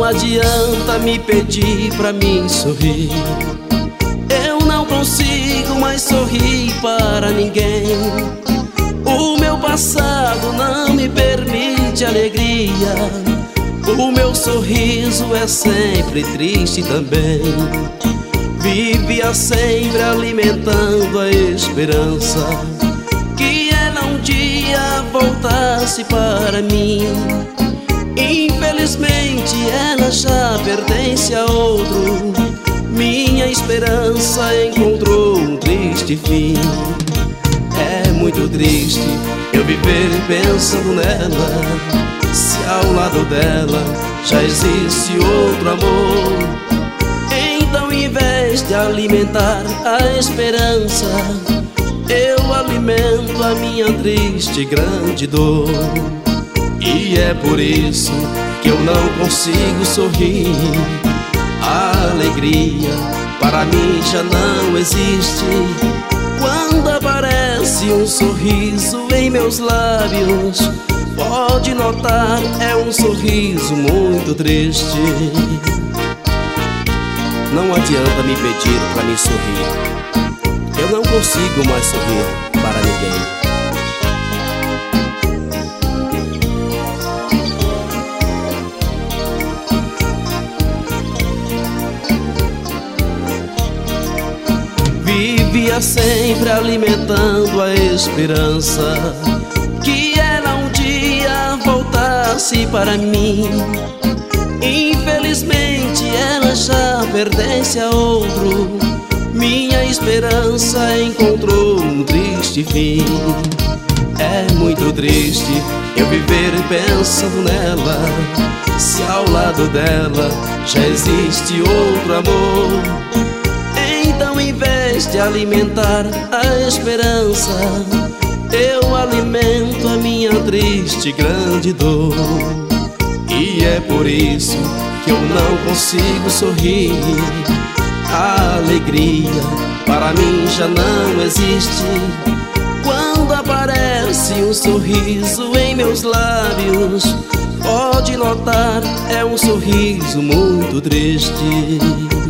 adianta me pedir pra mim sorrir. Eu não consigo mais sorrir para ninguém. O meu passado não me permite alegria. O meu sorriso é sempre triste também. Vivia sempre alimentando a esperança que ela um dia voltasse para mim. Infelizmente ela já pertence a outro. Minha esperança encontrou um triste fim. É muito triste eu viver pensando nela, se ao lado dela já existe outro amor. Então, em vez de alimentar a esperança, eu alimento a minha triste e grande dor. E é por isso que eu não consigo sorrir. A alegria para mim já não existe. Quando aparece um sorriso em meus lábios, pode notar, é um sorriso muito triste. Não adianta me pedir pra me sorrir. Eu não consigo mais sorrir para ninguém. Vivia sempre alimentando a esperança que ela um dia voltasse para mim. Infelizmente ela já pertence a outro. Minha esperança encontrou um triste fim. É muito triste eu viver pensando nela, se ao lado dela já existe outro amor. Então, em vez de alimentar a esperança, eu alimento a minha triste e grande dor. E é por isso que eu não consigo sorrir. A alegria para mim já não existe. Quando aparece um sorriso em meus lábios, pode notar, é um sorriso muito triste.